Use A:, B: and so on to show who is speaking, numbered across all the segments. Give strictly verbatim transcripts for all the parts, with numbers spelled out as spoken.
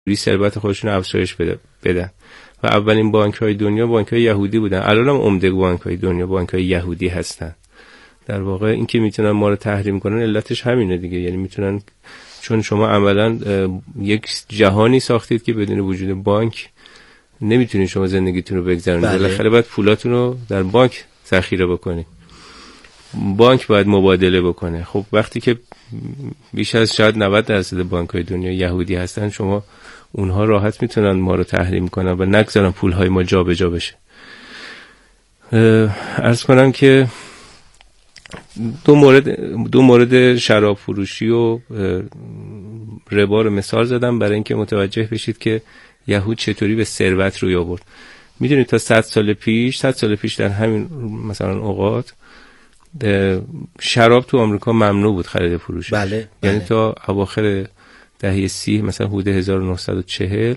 A: ثروت خودشون رو افزایش بدن و اولین بانک‌های دنیا بانک‌های یهودی بودن. الان هم عمده بانک‌های دنیا بانک‌های یهودی هستن. در واقع این که میتونن ما رو تحریم کنن علتش همینه دیگه، یعنی میتونن، چون شما عملاً یک جهانی ساختید که بدون وجود بانک نمیتونید شما زندگیتون رو بگذرونید. بالاخره باید پولاتون رو در بانک ذخیره بکنید، بانک باید مبادله بکنه. خب وقتی که بیش از شاید نود درصد بانک‌های دنیا یهودی هستن، شما اونها راحت میتونن ما رو تحریم کنن و نگذارن پولهای ما جا به جا بشه. عرض کنم که دو مورد دو مورد شراب فروشی و ربا رو مثال زدم برای اینکه متوجه بشید که یهود چطوری به ثروت روی آورد. میدونید تا صد سال پیش صد سال پیش در همین مثلا اوقات شراب تو آمریکا ممنوع بود خرید فروش.
B: بله،
A: یعنی
B: بله.
A: تا اواخر دهه سی مثلا حدود هزار و نهصد و چهل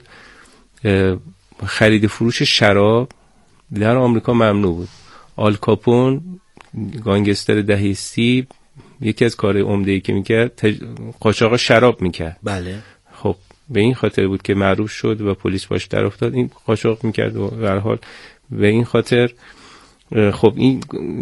A: خرید فروش شراب در آمریکا ممنوع بود. آل کاپون گانگستر دهه سی یکی از کارهای عمده‌ای که میکرد تج... قاچاق شراب میکرد.
B: بله.
A: خب به این خاطر بود که معروف شد و پلیس باش در افتاد. این قاچاق میکرد و به هر حال به این خاطر خب این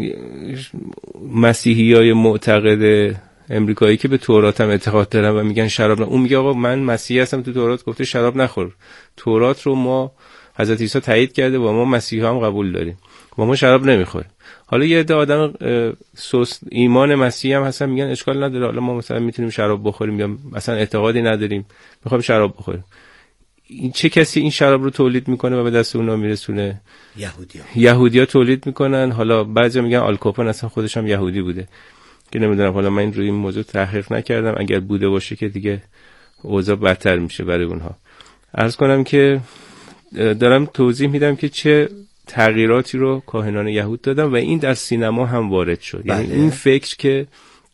A: مسیحیای معتقد امریکایی که به تورات هم اعتقاد دارن و میگن شراب نه، اون میگه آقا من مسیحی هستم، تو تورات گفته شراب نخور، تورات رو ما حضرت عیسی تایید کرده و ما مسیحی هم قبول داریم و ما شراب نمیخوریم. حالا یه عده آدم سوس ایمان مسیحی هم هستن میگن اشکال نداره، حالا ما مثلا میتونیم شراب بخوریم یا مثلا اعتقادی نداریم میخوایم شراب بخوریم. این چه کسی این شراب رو تولید میکنه و به دست اونها میرسونه؟
B: یهودی‌ها.
A: یهودی‌ها تولید میکنن. حالا بعضیا میگن آل کاپون اصلا خودش هم یهودی بوده که نمیدونم، حالا من روی این موضوع تحقیق نکردم، اگر بوده باشه که دیگه اوضاع بدتر میشه برای اونها. عرض کنم که دارم توضیح میدم که چه تغییراتی رو کاهنان یهود دادن و این در سینما هم وارد شد.
B: بله.
A: یعنی این فکر که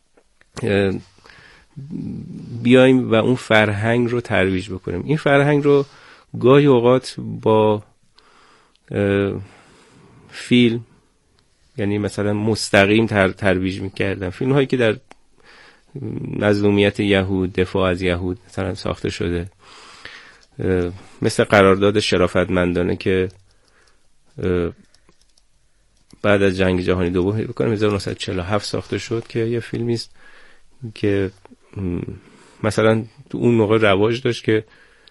A: بیایم و اون فرهنگ رو ترویج بکنیم. این فرهنگ رو گاهی اوقات با فیلم، یعنی مثلا مستقیم تر ترویج میکردن، فیلم هایی که در مظلومیت یهود، دفاع از یهود مثلا ساخته شده، مثل قرارداد شرافتمندانه که بعد از جنگ جهانی دوم بکنم هزار و نهصد و چهل و هفت ساخته شد که یه فیلمی است که مثلا تو اون موقع رواج داشت که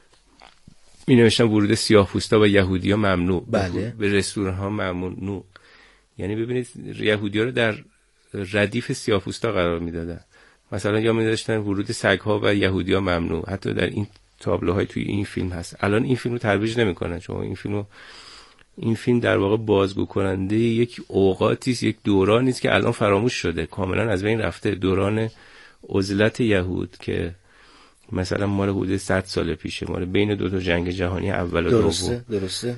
A: می نوشتن ورود سیاه‌پوستا و یهودی‌ها ممنوع،
B: بله.
A: به رستوران‌ها ممنوع. یعنی ببینید یهودی‌ها رو در ردیف سیاه‌پوستا قرار میدادن. مثلا یا می‌ذاشتن ورود سگ‌ها و یهودی‌ها ممنوع. حتی در این تابلوهای توی این فیلم هست. الان این فیلم رو ترویج نمی‌کنن، چون این فیلمو این فیلم در واقع بازگو کننده یک اوقاتی است، یک دورانی است که الان فراموش شده، کاملا از بین رفته. دوران عزلت یهود که مثلا مال حدود صد سال پیشه، مال بین دو تا جنگ جهانی اول و دوم.
B: درسته درسته.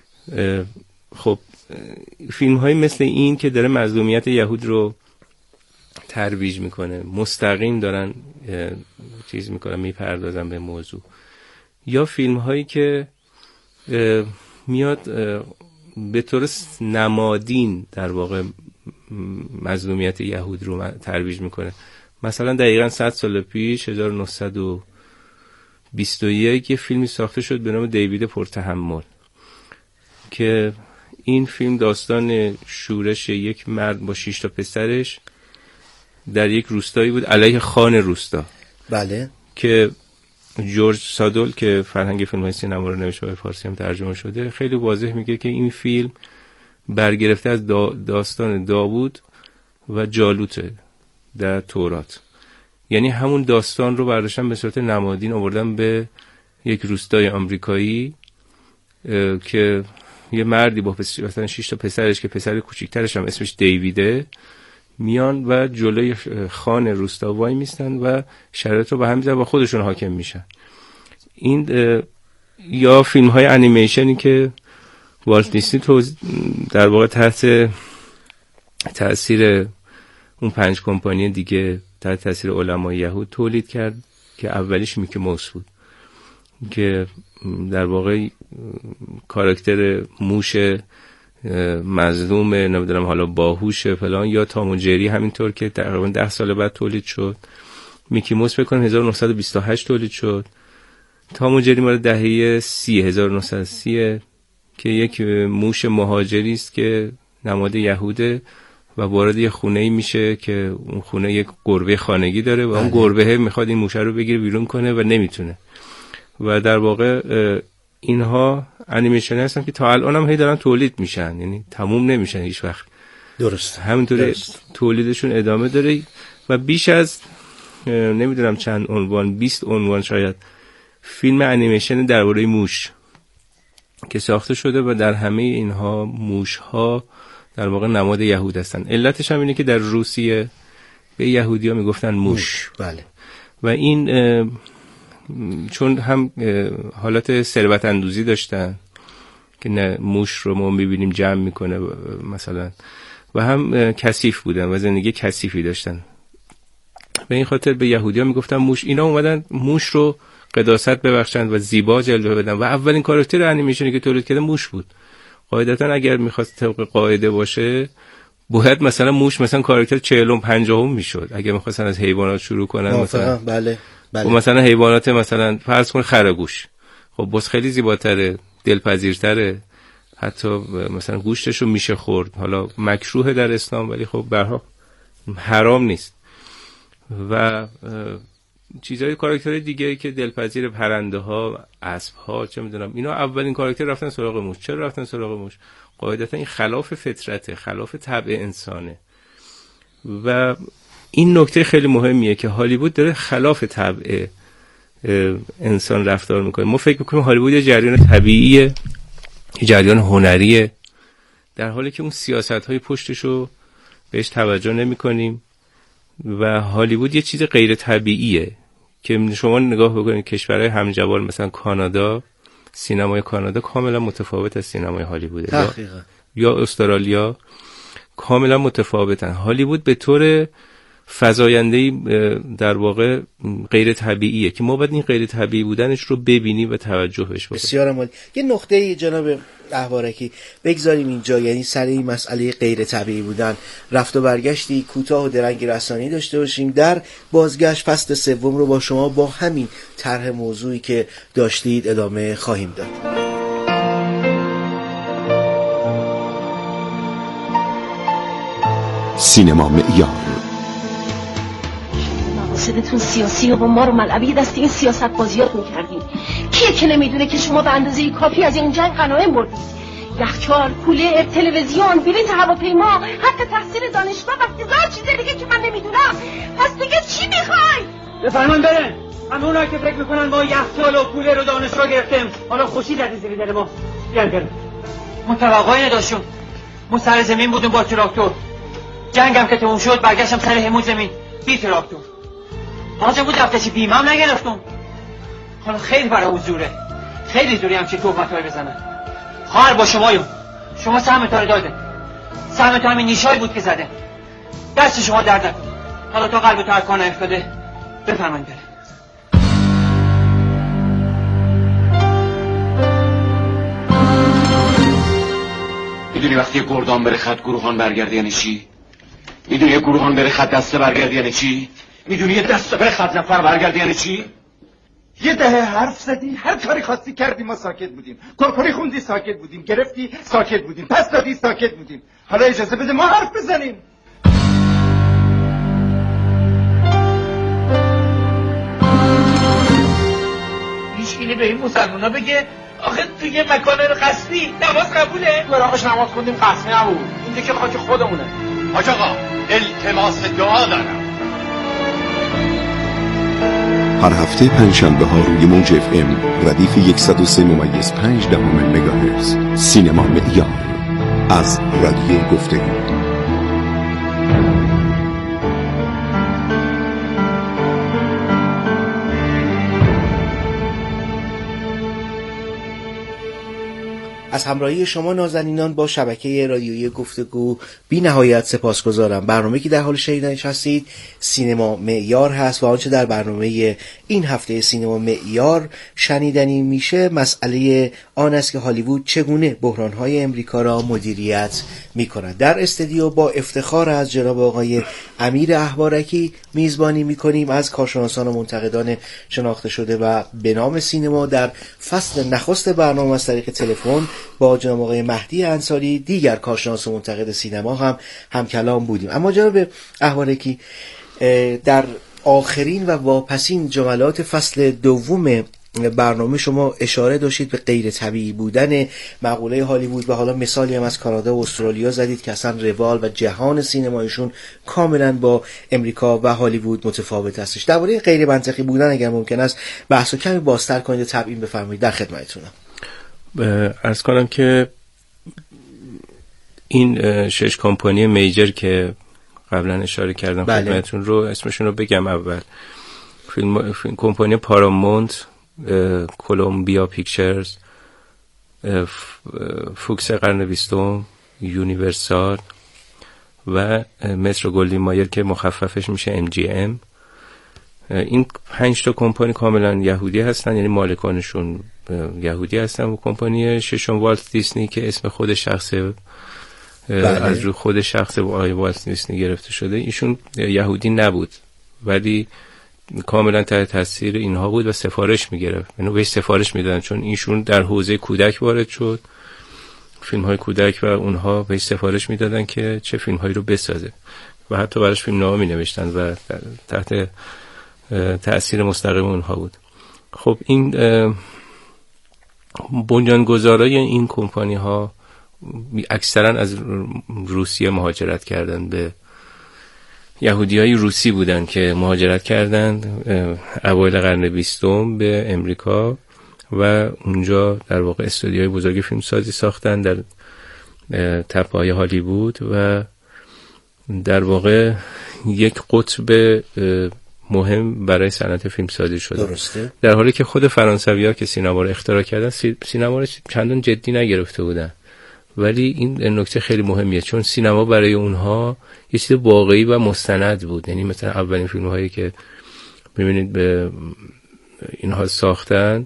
A: خب فیلم های مثل این که داره مظلومیت یهود رو ترویج میکنه، مستقیم دارن چیز میکنن، میپردازن به موضوع، یا فیلم هایی که میاد به طور نمادین در واقع مظلومیت یهود رو ترویج میکنه. مثلا دقیقاً صد سال پیش هزار و نهصد و بیست و یک یه فیلمی ساخته شد به نام دیوید پرتحمل که این فیلم داستان شورش یک مرد با شش تا پسرش در یک روستایی بود علیه خان روستا.
B: بله. که
A: جورج سادول که فرهنگ فیلم‌های سینما رو نوشته به فارسی هم ترجمه شده خیلی واضح میگه که این فیلم برگرفته از دا داستان داوود و جالوت در تورات. یعنی همون داستان رو برداشتن به صورت نمادین آوردن به یک روستای آمریکایی که یه مردی با مثلا شش تا پسرش که پسر کوچیک‌ترش هم اسمش دیویده میان و جلوی خان روستا وای میستن و شرایط رو به هم میزنن و خودشون حاکم میشن. این یا فیلم های انیمیشنی که والت دیسنی در واقع تحت تأثیر اون پنج کمپانی دیگه تحت تأثیر علمای یهود تولید کرد که اولیش میکی موس بود که در واقع کاراکتر موش مظلوم نمیدونم حالا باهوشه فلان، یا تام و جری همینطور که تقریبا ده سال بعد تولید شد. میکی موس فکر کنم هزار و نهصد و بیست و هشت تولید شد تام و جری مال دهه سی هزار و نهصد و سی که یک موش مهاجری است که نماد یهوده و وارد یه خونه‌ای میشه که اون خونه یک گربه خانگی داره و اون گربه میخواد این موشه رو بگیره بیرون کنه و نمیتونه. و در واقع اینها انیمیشن هستن که تا الان هم هی دارن تولید میشن، یعنی تموم نمیشن هیچ وقت.
B: درست.
A: همینطوری تولیدشون ادامه داره و بیش از نمیدونم چند عنوان، بیست عنوان شاید فیلم انیمیشن درباره موش که ساخته شده و در همه اینها موش ها در واقع نماد یهود هستن. علتش هم اینه که در روسیه به یهودی ها میگفتن موش.
B: بله. و
A: این چون هم حالت ثروت اندوزی داشتن که نه موش رو ما میبینیم جمع میکنه مثلا، و هم کثیف بودن و زندگی کثیفی داشتن. به این خاطر به یهودی ها میگفتن موش. اینا اومدن موش رو قداست ببخشند و زیبا جلوه بدن و اولین کاراکتر انیمیشنی که تولید کرده موش بود. قاعدتا اگر میخواست طبق قاعده باشه باید مثلا موش مثلا کاراکتر چهلم پنجاهم میشد اگر میخواستن از حیوانات شروع کنن. مثلا
B: بله بله.
A: و مثلا حیوانات مثلا فرض کن خرگوش، خب باز خیلی زیباتره، دلپذیرتره، حتی مثلا گوشتش رو میشه خورد. حالا مکروه در اسلام ولی خب برها حرام نیست. و چیزای کاراکترهای دیگه که دلپذیر، پرنده ها، اسب ها، چه میدونم، اینا اولین کاراکتر رفتن سراغ موش. چرا رفتن سراغ موش؟ قاعدتا این خلاف فطرته، خلاف طبع انسانه. و این نکته خیلی مهمیه که هالیوود داره خلاف طبع انسان رفتار میکنه. ما فکر میکنیم هالیوود یه جریان طبیعیه، یه جریان هنریه، در حالی که اون سیاست‌های پشتشو بهش توجه نمی‌کنیم و هالیوود یه چیز غیر طبیعیه که شما نگاه بکنید کشورهای همجوار مثلا کانادا، سینمای کانادا کاملا متفاوت از سینمای هالیووده، یا, یا استرالیا کاملا متفاوتن. هالیوود به طور فزاینده‌ای در واقع غیر طبیعیه که ما باید این غیر طبیعی بودنش رو ببینیم و توجه بهش بکنیم.
B: بسیار عالی. یه نقطه جناب احوارکی بگذاریم اینجا، یعنی سر این مسئله غیر طبیعی بودن رفت و برگشتی کوتاه و درنگ رسانی داشته باشیم. در بازگشت فصل سوم رو با شما با همین طرح موضوعی که داشتید ادامه خواهیم داد.
C: سینما معیار.
D: مقاصدتون سیاسی و با ما رو ملعبی دست این سیاست بازیات میکردین. کیه که نمیدونه که شما به اندازه کافی از این جنگ غنایم بردید؟ یخچال، کولر، تلویزیون، بلیط هواپیما، حتی تحصیل دانشگاه و هزار چیز دیگه که من نمیدونم. پس دیگه چی میخوای؟
E: بفرمان برن. همه اونایی که فکر میکنن ما یخچال و کولر و دانشگاه گرفتیم حالا خوشی زدی زیر دل ما. بیان برن. ما توقعی نداشتیم. ما سر زمین بودیم با تراکتور. جنگم که تموم شد برگشتم سر همون زمین بی تراکتور. حاجه بود دفترچی بیمه هم نگرفتم. حالا خیلی برای حضوره، خیلی زوری هم چه تهمت‌هایی بزنن. خواهر با شمایون، شما سهمت‌ها رو داده، سهمت‌ها همین نیشایی بود که زده. دست شما درد نکن. حالا تا قلبتو از کار نیفتاده بفرمایید بریم.
F: میدونی وقتی یه گردان بره خط گروهان برگرده یعنی چی؟ میدونی یه گروهان بره خط دسته برگرده یعنی چی؟ میدونی یه دسته بره خط نفر برگرده یعنی چی؟
G: یه دهه حرف زدی، هر کاری خواستی کردی، ما ساکت بودیم. کرکری خوندی ساکت بودیم، گرفتی ساکت بودیم، پس دادی ساکت بودیم. حالا اجازه بده ما حرف بزنیم.
E: هیچ به این مسلمونا بگه آخه تو یه مکان قصدی نماز قبوله؟
G: براقش نماز خوندیم قصدی نبود. این دیگه خاک خودمونه.
F: حاج آقا التماس دعا دارم.
C: هر هفته پنجشنبه ها روی موج اف ام ردیف صد و سه ممیز پنج دهم مگاهرتز سینما معیار از رادیو گفتگو.
B: از همراهی شما نازنینان با شبکه رادیویی گفتگو بی نهایت سپاسگزارم. برنامه که در حال شنیدنش هستید سینما معیار هست و آنچه در برنامه این هفته سینما معیار شنیدنی میشه مسئله آن است که هالیوود چگونه بحران‌های امریکا را مدیریت می‌کند. در استودیو با افتخار از جناب آقای امیر احبارکی میزبانی می‌کنیم از کارشناسان و منتقدان شناخته شده و به نام سینما. در فصل نخست برنامه از طریق تلفن با جناب آقای مهدی انصاری دیگر کارشناس و منتقد سینما هم هم کلام بودیم. اما جناب احبارکی، در آخرین و واپسین جملات فصل دوم برنامه شما اشاره داشتید به غیر طبیعی بودن مقوله هالیوود و حالا مثالی هم از کانادا و استرالیا زدید که اصلا روال و جهان سینمایشون کاملا با امریکا و هالیوود متفاوت هستش. درباره غیر منطقی بودن اگر ممکن است بحثو کمی بازتر کنید و تبیین بفرمایید. در خدمتتونم.
A: عرض کنم که این شش کمپانی میجر که قبلا اشاره کردم خدمتتون رو اسمشون رو بگم. اول فیلم, فیلم کمپانی پارامونت، کولومبیا پیکچرز، فوکس قرن بیستم، یونیورسال و مترو گلدین مایر که مخففش میشه ام جی ام. این پنج تا کمپانی کاملا یهودی هستن، یعنی مالکانشون یهودی هستن. و کمپانی ششم والت دیسنی که اسم خود شخص بله. از روی خود شخص آقای والت دیسنی گرفته شده، ایشون یهودی نبود ولی کاملا تحت تاثیر اینها بود و سفارش میگرفت، یعنی بهش سفارش میدادن چون ایشون در حوزه کودک وارد شد، فیلم های کودک، و اونها بهش سفارش میدادن که چه فیلم هایی رو بسازه و حتی براش فیلم نامه می نوشتن و تحت تاثیر مستقیم اونها بود. خب این بنیانگذارای این کمپانی ها اکثرا از روسیه مهاجرت کردن، به یهودیای روسی بودن که مهاجرت کردند اوایل قرن بیستم به امریکا و اونجا در واقع استودیوهای بزرگ فیلمسازی ساختن در تپه‌های هالیوود و در واقع یک قطب مهم برای صنعت فیلمسازی شده.
B: درسته.
A: در حالی که خود فرانسوی‌ها که سینما رو اختراع کردن سینما رو چندان جدی نگرفته بودن، ولی این نکته خیلی مهمیه چون سینما برای اونها یه چیز واقعی و مستند بود. یعنی مثلا اولین فیلم هایی که ببینید به اینها ساختن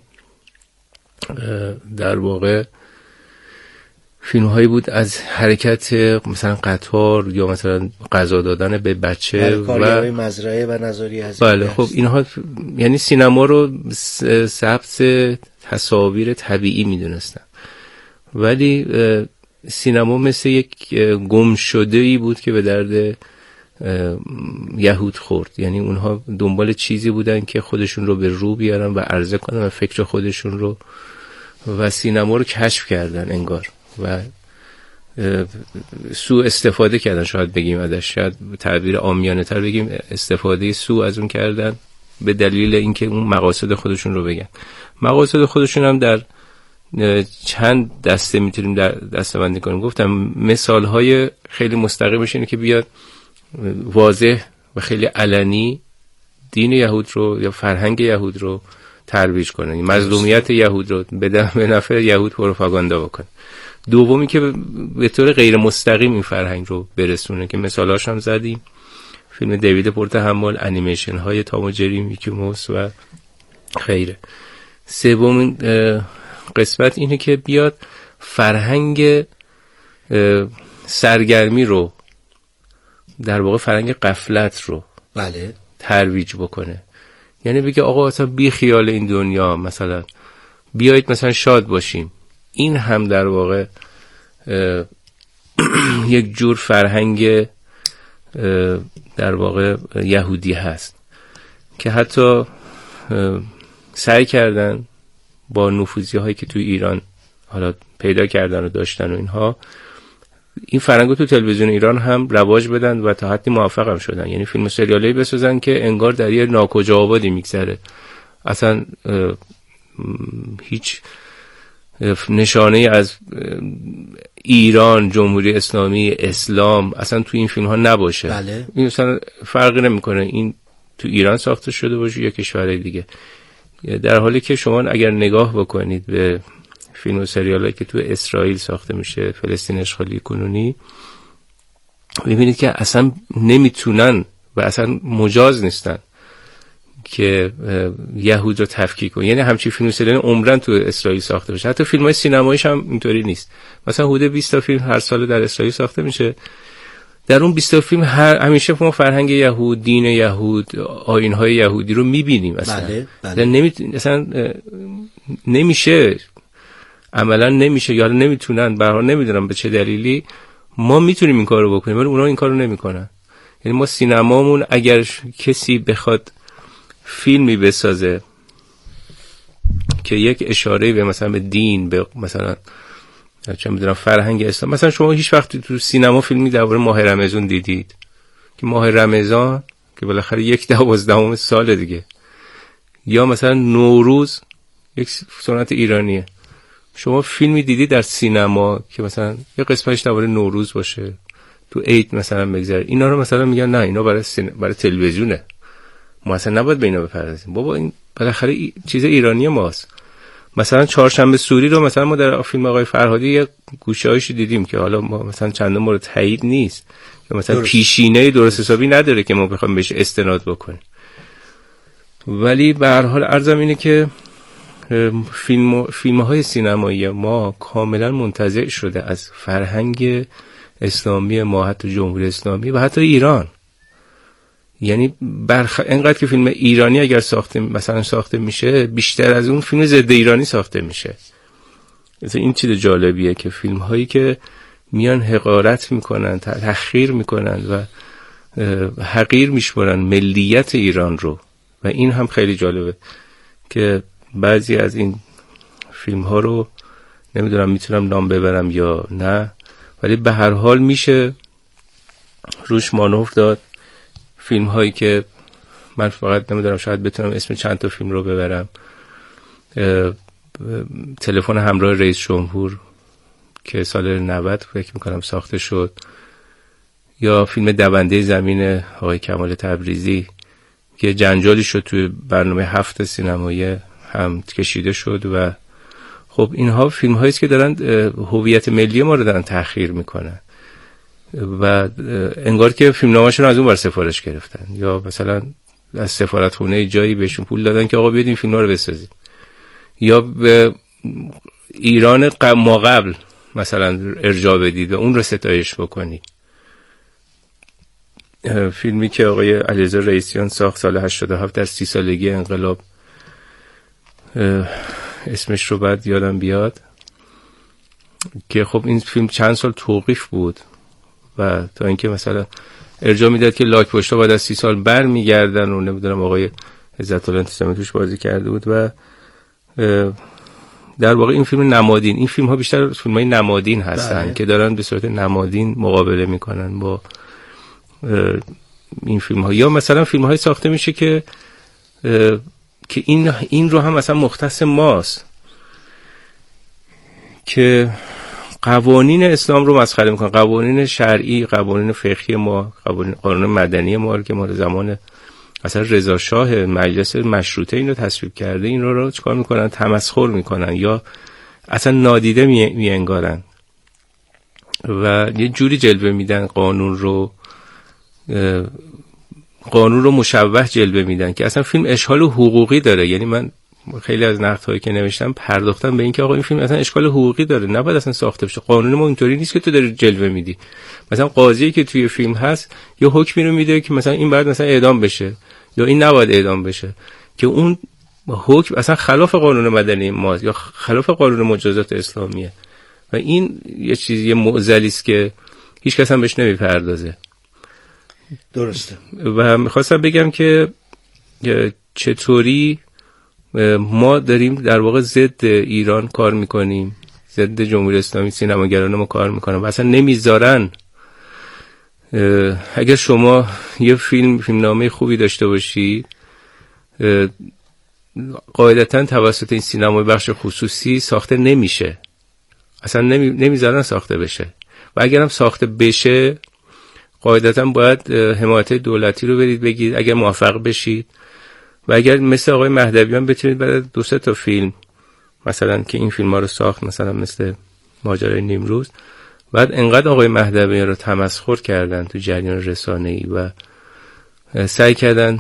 A: در واقع فیلم هایی بود از حرکت مثلا قطار یا مثلا غذا دادن به بچه
B: و مزرعه و نظاری از
A: بله. خب اینها یعنی سینما رو ثبت تصاویر طبیعی میدونستن، ولی سینما مثل یک گم شده‌ای بود که به درد یهود خورد. یعنی اونها دنبال چیزی بودن که خودشون رو به رو بیارن و عرضه کنن و فکر خودشون رو و سینما رو کشف کردن انگار و سوء استفاده کردن، شاید بگیم ازش، شاید تعبیر عامیانه تر بگیم استفاده سوء از اون کردن به دلیل اینکه اون مقاصد خودشون رو بگن. مقاصد خودشون هم در چند دسته میتونیم در دسته بندی کنیم. گفتم مثال های خیلی مستقیمش اینه که بیاد واضح و خیلی علنی دین یهود رو یا فرهنگ یهود رو ترویج کنه، مظلومیت یهود رو به نفع یهود پروپاگاندا بکنه. دومی که به طور غیر مستقیم این فرهنگ رو برسونه که مثالاش هم زدیم، فیلم دیوید پرتحمل، انیمیشن های تام و جری، میکی موس و غیره. سومین قسمت اینه که بیاد فرهنگ سرگرمی رو، در واقع فرهنگ غفلت رو
B: بله
A: ترویج بکنه. یعنی بگه آقا اصلا بی خیال این دنیا، مثلا بیایید مثلا شاد باشیم. این هم در واقع یک جور فرهنگ در واقع یهودی هست که حتی سعی کردن با نفوذی هایی که توی ایران حالا پیدا کردن و داشتن و اینها این فرهنگو تو تلویزیون ایران هم رواج بدن و تا حدی موفق هم شدن. یعنی فیلم و سریالی بسازن که انگار در یه ناکجا آبادی میگذره، اصلا هیچ نشانه از ایران، جمهوری اسلامی، اسلام اصلا تو این فیلم ها نباشه.
B: بله.
A: این اصلا فرقی نمیکنه این تو ایران ساخته شده باشه یا کشورهای دیگه. در حالی که شما اگر نگاه بکنید به فیلم و سریالایی که تو اسرائیل ساخته میشه، فلسطین اشغالی کنونی، میبینید که اصلا نمیتونن و اصلا مجاز نیستن که یهود رو تفکیک کنن. یعنی همچین فیلم و سریال عمرن تو اسرائیل ساخته بشه. حتی فیلم‌های سینماییش هم اینطوری نیست. مثلا حدود بیست تا فیلم هر سال در اسرائیل ساخته میشه. در اون بیست تا فیلم هر همیشه ما فرهنگ یهود، دین یهود، آیین‌های یهودی رو می‌بینیم اصلا.
B: بله بله.
A: نمی... اصلا نمیشه، عملا نمیشه، یا نمیتونن، به هر حال نمیدونم به چه دلیلی ما میتونیم این کارو بکنیم ولی اونا این کارو نمیکنن. یعنی ما سینمامون اگر کسی بخواد فیلمی بسازه که یک اشاره به مثلا به دین، به مثلا چه میدونم فرهنگ اسلام، مثلا شما هیچ وقت تو سینما فیلمی درباره ماه رمضان دیدید که ماه رمضان که بالاخره یک دوازدهم سال دیگه، یا مثلا نوروز یک سنت ایرانیه، شما فیلمی دیدی در سینما که مثلا یه قسمتش درباره نوروز باشه، تو عید مثلا بگذره، اینا رو مثلا میگن نه اینا برای سین... برای تلویزیونه، ما اصلا نباید به اینا بپردازیم. بابا این بالاخره ای... چیز ایرانی ماست. مثلا چهارشنبه سوری رو مثلا ما در فیلم آقای فرهادی یه گوشه‌ایش دیدیم که حالا ما مثلا چندان مورد تایید نیست که مثلا درست. پیشینه درست حسابی نداره که ما بخوایم بهش استناد بکنیم. ولی به هر حال عرضم اینه که فیلم فیلم‌های سینمایی ما کاملا منتزع شده از فرهنگ اسلامی ما، حتی جمهوری اسلامی و حتی ایران. یعنی برخ... اینقدر که فیلم ایرانی اگر ساخته مثلا ساخته میشه، بیشتر از اون فیلم ضد ایرانی ساخته میشه. مثلا این چیز جالبیه که فیلم هایی که میان حقارت میکنن، تحقیر میکنن و حقیر میشمارن ملیت ایران رو، و این هم خیلی جالبه که بعضی از این فیلم ها رو نمیدونم میتونم نام ببرم یا نه، ولی به هر حال میشه روش مانور داد. فیلم هایی که من فقط نمیدونم شاید بتونم اسم چند تا فیلم رو ببرم، تلفن همراه رئیس جمهور که سال نود فکر میکنم ساخته شد، یا فیلم دونده زمین آقای کمال تبریزی که جنجالی شد توی برنامه هفت سینمایی هم کشیده شد. و خب اینها فیلم هایی است که دارن هویت ملی ما رو دارن تأخیر میکنن و انگار که فیلمنامه‌شون از اون ور سفارش گرفتن، یا مثلا از سفارتخونه جایی بهشون پول دادن که آقا بیاید این فیلم‌ها رو بسازید، یا به ایران ما قبل مثلا ارجاع بدید و اون رو ستایش بکنید. فیلمی که آقای علیرضا رئیسیان ساخت سال هشتاد و هفت در سی سالگی انقلاب، اسمش رو بعد یادم بیاد، که خب این فیلم چند سال توقیف بود و تا اینکه مثلا ارجاع میداد که لاک پشتا بعد از سی سال بر میگردن و نمیدونم آقای عزت الله انتظامی توش بازی کرده بود. و در واقع این فیلم نمادین، این فیلم ها بیشتر فیلم های نمادین هستن بله. که دارن به صورت نمادین مقابله میکنن با این فیلم ها. یا مثلا فیلم های ساخته میشه که که این این رو هم مثلا مختص ماست، که قوانین اسلام رو مسخره میکنن، قوانین شرعی، قوانین فقهی ما، قوانین قانون مدنی ما که ما زمان اصلا رضا شاه مجلس مشروطه این رو تصویب کرده، این رو رو چیکار میکنن؟ تمسخر میکنن یا اصلا نادیده میانگارن و یه جوری جلوه میدن قانون رو، قانون رو مشوه جلوه میدن که اصلا فیلم اشکال حقوقی داره. یعنی من خیلی از نقدهایی که نوشتم پرداختم به این که آقا این فیلم اصلا اشکال حقوقی داره، نباید اصلا ساخته بشه، قانون ما اینطوری نیست که تو داری جلوه میدی. مثلا قاضی که توی فیلم هست یه حکمی رو میده که مثلا این باید مثلا اعدام بشه یا این نباید اعدام بشه، که اون حکم اصلا خلاف قانون مدنی ماست یا خلاف قانون مجازات اسلامیه و این یه چیزی معضلی است که هیچ کس هم بهش نمیپردازه.
B: درسته.
A: و میخواستم بگم که چطوری ما داریم در واقع ضد ایران کار میکنیم، ضد جمهوری اسلامی، سینماگران ما کار میکنن و اصلا نمیذارن. اگر شما یه فیلم فیلمنامه خوبی داشته باشید، قاعدتا توسط این سینمای بخش خصوصی ساخته نمیشه، اصلا نمی... نمیذارن ساخته بشه. و اگرم ساخته بشه قاعدتا باید حمایت دولتی رو برید بگید اگر موفق بشید، و اگر مثل آقای مهدویان بتونید بعد دو سه تا فیلم مثلا که این فیلم ها رو ساخت، مثلا مثل ماجرای نیمروز. بعد انقدر آقای مهدویان رو تمسخر کردن تو جریان رسانه‌ای و سعی کردن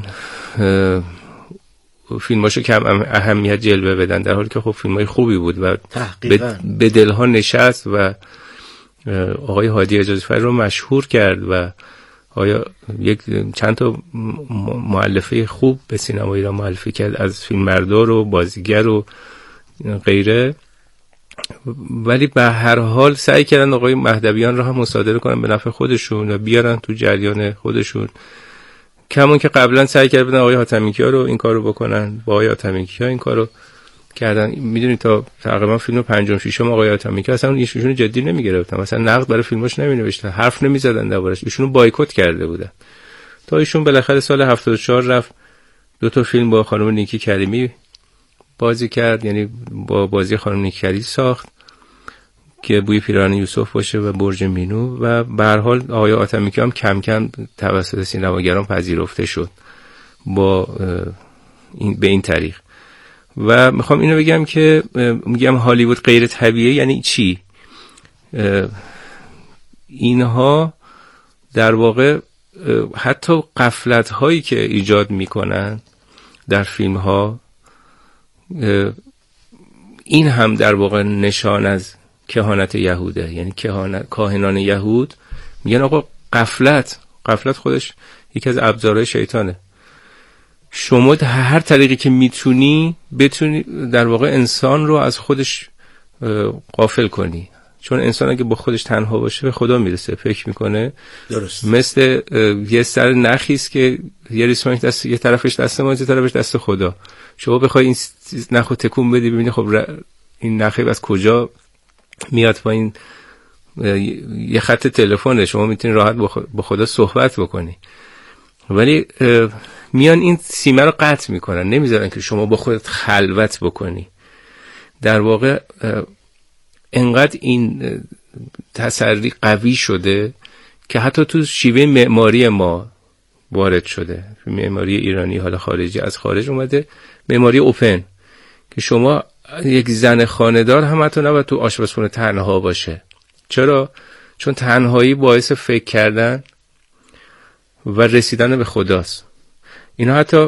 A: فیلماشو کم اهمیت جلوه بدن، در حالی که خب فیلمای خوبی بود و به دلها نشست و آقای هادی اجازه‌فر رو مشهور کرد و آیا یک چند تا مؤلفه خوب به سینما ایران معرفی کرد، از فیلمبردار و بازیگر و غیره. ولی به هر حال سعی کردن آقای مهدویان رو هم مصادره کنن به نفع خودشون و بیارن تو جریان خودشون، کمون که قبلا سعی کردن آقای حاتمیکیا رو این کارو بکنن. با آقای حاتمیکیا این کارو کردن. میدونید تا تقریبا فیلم پنجم ششم آقای حاتمیکیا اصلا ایشونو جدی نمیگرفتن، مثلا نقد برای فیلماش نمینوشتن، حرف نمیزدن دربارش، ایشونو بایکوت کرده بودن. تا ایشون بالاخره سال هفتاد و چهار رفت دو تا فیلم با خانم نیکی کریمی بازی کرد، یعنی با بازی خانم نیکی کریمی ساخت که بوی پیراهن یوسف باشه و برج مینو، و به هر حال آقای حاتمیکیا هم کم کم توسط سینماگران پذیرفته شد با این به این طریق. و میخوام اینو بگم که میگم هالیوود غیر طبیعی یعنی چی؟ اینها در واقع حتی غفلت هایی که ایجاد میکنن در فیلم ها، این هم در واقع نشان از کهانت یهوده. یعنی کهانت کاهنان یهود میگن آقا غفلت غفلت خودش یکی از ابزارهای شیطانه. شما هر طریقی که میتونی بتونی در واقع انسان رو از خودش غافل کنی، چون انسان اگه با خودش تنها باشه به خدا میرسه، فکر میکنه. درست. مثل یه سر نخیست که یه ریسمانک دست یه طرفش دست ما، یه طرفش دست خدا. شما بخوای این نخو تکون بدی ببینی خب این نخی از کجا میاد پایین. یه خط تلفنه، شما میتونی راحت با خدا صحبت بکنی، ولی میان این سیمه رو قطع میکنن، نمیذارن که شما با خودت خلوت بکنی. در واقع انقدر این تسری قوی شده که حتی تو شیوه معماری ما وارد شده، معماری ایرانی، حالا خارجی از خارج اومده، معماری اوپن، که شما یک زن خانه‌دار هم حتی نباید تو آشپزخونه تنها باشه. چرا؟ چون تنهایی باعث فکر کردن و رسیدن به خداست. اینا حتی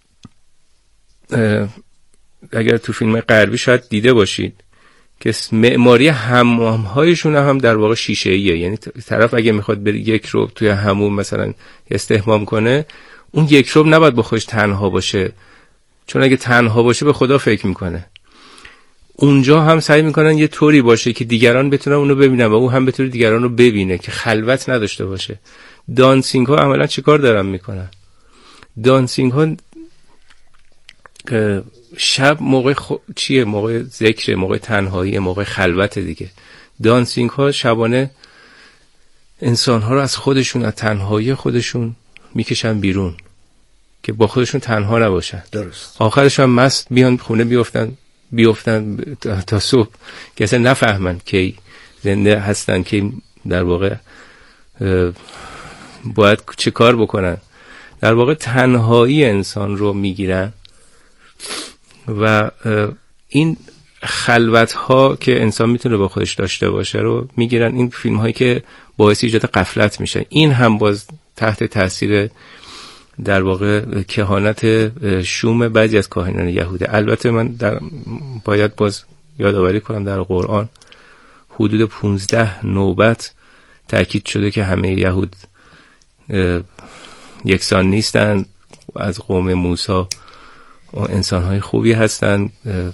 A: اگر تو فیلم غربی شاید دیده باشید که معماری حمام‌هایشون هم در واقع شیشه‌ایه. یعنی طرف اگه میخواد بره یک رو توی حموم مثلا استحمام کنه، اون یک رو نباید با خودش تنها باشه، چون اگه تنها باشه به خدا فکر میکنه. اونجا هم سعی میکنن یه طوری باشه که دیگران بتونن اونو ببینن و اون هم بتونه دیگران رو ببینه، که خلوت نداشته باشه. دانسینگ ها عملا چی کار دارن میکنن؟ دانسینگ ها شب موقع خو... چیه؟ موقع ذکر، موقع تنهایی، موقع خلوت دیگه. دانسینگ ها شبانه انسان ها رو از خودشون، از تنهایی خودشون میکشن بیرون که با خودشون تنها نباشن. درست. آخرش هم مست بیان خونه بیفتن بیفتن تا صبح که اصلا نفهمن که زنده هستن، که در واقع باید چه کار بکنن. در واقع تنهایی انسان رو میگیرن و این خلوت ها که انسان میتونه با خودش داشته باشه رو میگیرن. این فیلم هایی که باعث ایجاد غفلت میشه، این هم باز تحت تاثیر در واقع کهانت شوم بعضی از کاهنان یهوده. البته من در باید باز یادآوری کنم در قرآن حدود پونزده نوبت تأکید شده که همه یهود یکسان نیستن، از قوم موسی انسان‌های خوبی هستن.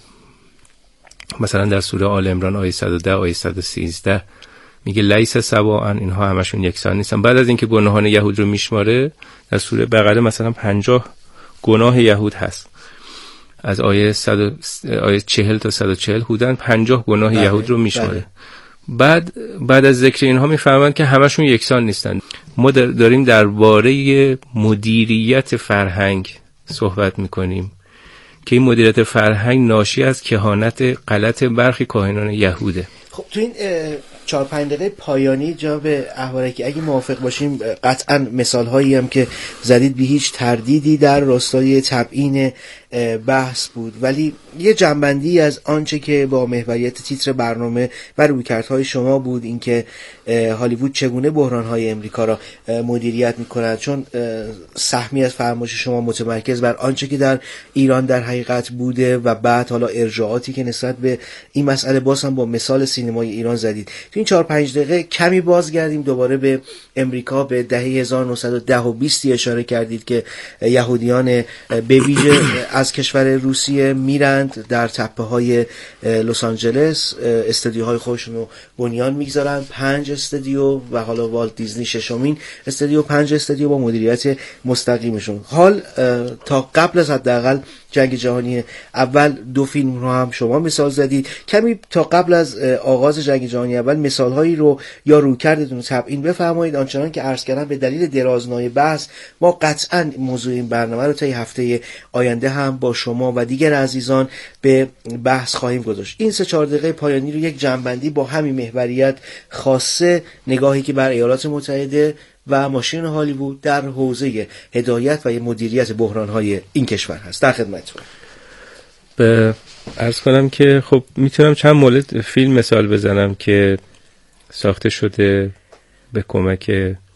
A: مثلا در سوره آل عمران آیه صد و ده آیه صد و سیزده میگه لیس سواء، اینها همشون یکسان نیستن. بعد از اینکه گناهان یهود رو میشماره در سوره بقره مثلا پنجاه گناه یهود هست، از آیه صد آیه چهل تا صد و چهل حدوداً پنجاه گناه بله، یهود رو میشماره. بله. بعد بعد از ذکر اینها میفهمن که همشون یکسان نیستن. ما داریم درباره مدیریت فرهنگ صحبت میکنیم که این مدیریت فرهنگ ناشی از کهانت غلط برخی کاهنان یهوده.
B: خب تو این چهار پنج دقیقه پایانی جناب احوارکی اگه موافق باشیم، قطعا مثال هایی هم که زدید بی هیچ تردیدی در راستای تبیین بحث بود، ولی یه جنبندی از آنچه که با محوریت تیتر برنامه و رویکردهای شما بود، اینکه هالیوود چگونه بحران‌های امریکا را مدیریت می‌کند، چون سهمی از فرمایش شما متمرکز بر آنچه که در ایران در حقیقت بوده و بعد حالا ارجاعاتی که نسبت به این مسئله باز هم با مثال سینمای ایران زدید. تو این چهار پنج دقیقه کمی بازگردیم دوباره به امریکا، به دهه هزار و نهصد و ده و بیست اشاره کردید که یهودیان به ویژه از کشور روسیه میرند در تپه‌های لس آنجلس، استودیوهای خودشون رو بنیان میگذارن، پنج استودیو و حالا والت دیزنی ششمین استودیو، پنج استودیو با مدیریت مستقیمشون. حال تا قبل از حداقل جنگ جهانی اول دو فیلم رو هم شما مثال زدید. کمی تا قبل از آغاز جنگ جهانی اول مثالهایی رو یا رویکردتون رو تبیین بفرمایید. آنچنان که عرض کردم به دلیل درازنای بحث ما قطعا موضوع این برنامه رو تا هفته آینده هم با شما و دیگر عزیزان به بحث خواهیم گذاشت. این سه چهار دقیقه پایانی رو یک جنبندی با همین محوریت خاصه، نگاهی که بر ایالات متحده و ماشین هالیوود در حوزه هدایت و مدیریت بحران‌های این کشور هست، در خدمتتون.
A: به عرض کنم که خب میتونم چند مورد فیلم مثال بزنم که ساخته شده به کمک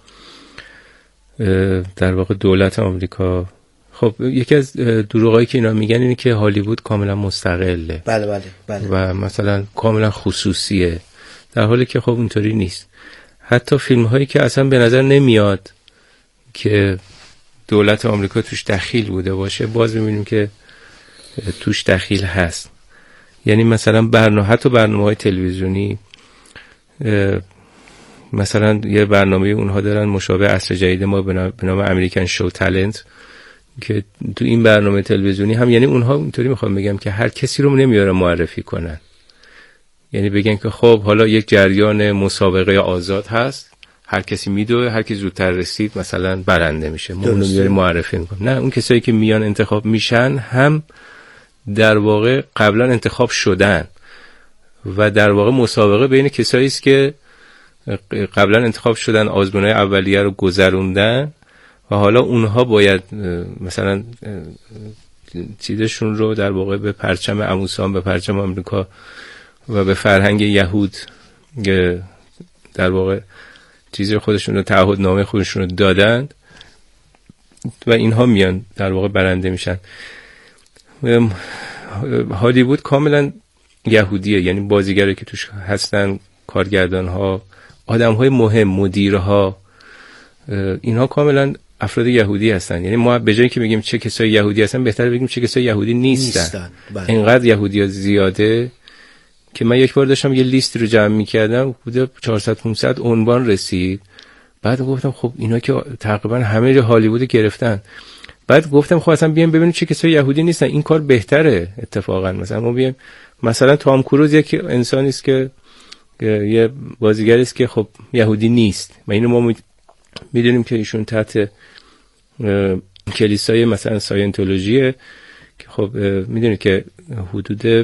A: در واقع دولت آمریکا. خب یکی از دروغایی که اینا میگن اینه که هالیوود کاملا مستقله.
B: بله بله بله.
A: و مثلا کاملا خصوصیه، در حالی که خب اونطوری نیست. حتی فیلم هایی که اصلا به نظر نمیاد که دولت آمریکا توش دخیل بوده باشه، باز میبینیم که توش دخیل هست. یعنی مثلا برنامه، حتی برنامه های تلویزیونی، مثلا یه برنامه اونها دارن مشابه عصر جدید ما به نام امریکن شو تالنت، که تو این برنامه تلویزیونی هم یعنی اونها اینطوری میخوام بگم که هر کسی رو نمیاره معرفی کنن. یعنی بگن که خب حالا یک جریان مسابقه آزاد هست، هر کسی میدوه، هر کی زودتر رسید مثلا برنده میشه، ما اونو میاریم معرفی میکنیم. نه، اون کسایی که میان انتخاب میشن هم در واقع قبلا انتخاب شدن و در واقع مسابقه بین کسایی است که قبلا انتخاب شدن، آزمونهای اولیه رو گذروندن و حالا اونها باید مثلا چیزشون رو در واقع به پرچم عموسان، به پرچم آمریکا و به فرهنگ یهود در واقع چیزی خودشون رو، تعهدنامه خودشون رو دادند و اینها میان در واقع برنده میشن. هالیوود کاملا یهودیه، یعنی بازیگرایی که توش هستن، کارگردان‌ها، آدم‌های مهم، مدیرها، اینها کاملا افراد یهودی هستن. یعنی ما به جایی که بگیم چه کسایی یهودی هستن، بهتره بگیم چه کسایی یهودی نیستن, نیستن. اینقدر یهودی‌ها زیاده که من یک بار داشتم یه لیست رو جمع می‌کردم، بوده چهارصد پانصد عنوان رسید. بعد گفتم خب اینا که تقریبا همه جا هالیوود گرفتن. بعد گفتم خب اصلا بیایم ببینیم چه کسایی یهودی نیستن، این کار بهتره اتفاقا. مثلا ما بیایم، مثلا تام کروز یک انسانی است که یه بازیگری است که خب یهودی نیست و اینو ما میدونیم که ایشون تحت کلیسای مثلا ساینتولوژیه که خب میدونید که حدود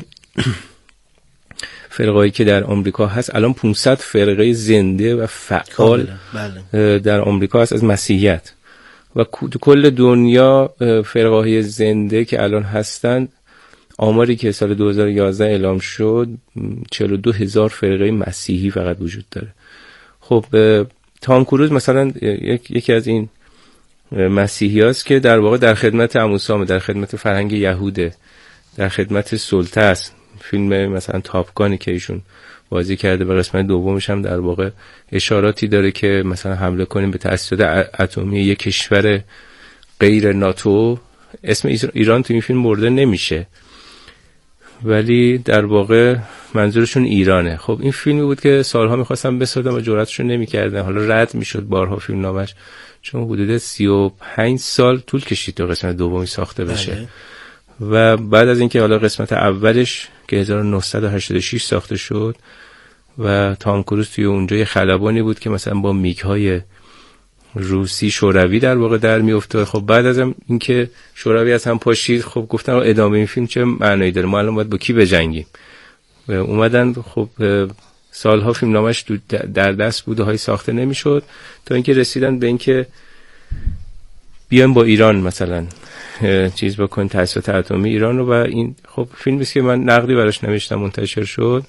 A: فرقایی که در آمریکا هست الان پانصد فرقه زنده و فعال بله. در آمریکا هست از مسیحیت و کل دنیا فرقه‌های زنده که الان هستن، آماری که سال دو هزار و یازده اعلام شد چهل و دو هزار فرقه مسیحی فقط وجود داره. خب تام کروز مثلا یکی از این مسیحی هست که در واقع در خدمت عموسامه، در خدمت فرهنگ یهوده، در خدمت سلطه است. فیلم مثلا تاپگانی که ایشون بازی کرده به قسمت دومش هم در واقع اشاراتی داره که مثلا حمله کنیم به تأسیسات اتمی یک کشور غیر ناتو. اسم ایران تو این فیلم برده نمیشه ولی در واقع منظورشون ایرانه. خب این فیلمی بود که سالها میخواستم بسازم و جرأتشون نمیکردن، حالا رد میشد بارها فیلم نامش، چون حدود سی و پنج سال طول کشید تا قسمت دومی ساخته بشه. بله. و بعد از اینکه حالا قسمت اولش که هزار و نهصد و هشتاد و شش ساخته شد و تام کروز توی اونجا یه خلبانی بود که مثلا با میگ‌های روسی شوروی در واقع در میافتاد. خب بعد از اینکه شوروی از هم پاشید، خب گفتن ادامه این فیلم چه معنی داره، ما الان باید با کی بجنگیم. و اومدن خب سالها فیلم نامش در دست بود و های ساخته نمیشد تا اینکه رسیدن به اینکه بیان با ایران مثلا چیز بکن تأسیسات اتمی ایران رو. و این خب فیلمی است که من نقدی براش نوشتم، منتشر شد.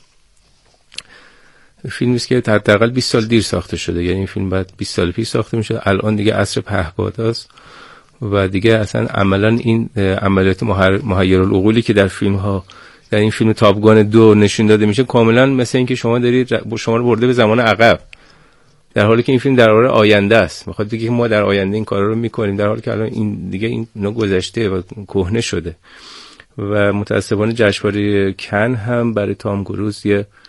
A: فیلمی است که حداقل بیست سال دیر ساخته شده، یعنی این فیلم بعد بیست سال پیش ساخته میشه، الان دیگه عصر پهپاداست و دیگه اصلا عملا این عملیات محیرالعقولی که در فیلم ها در این فیلم تاپگان دو نشون داده میشه کاملا مثل این که شما دارید شما رو برده به زمان عقب، در حالی که این فیلم درباره آینده است. میخواد بگه که ما در آینده این کارا رو میکنیم، در حالی که الان این دیگه این نو گذشته و کهنه شده. و متاسفانه جشنواره کن هم برای تام کروز یه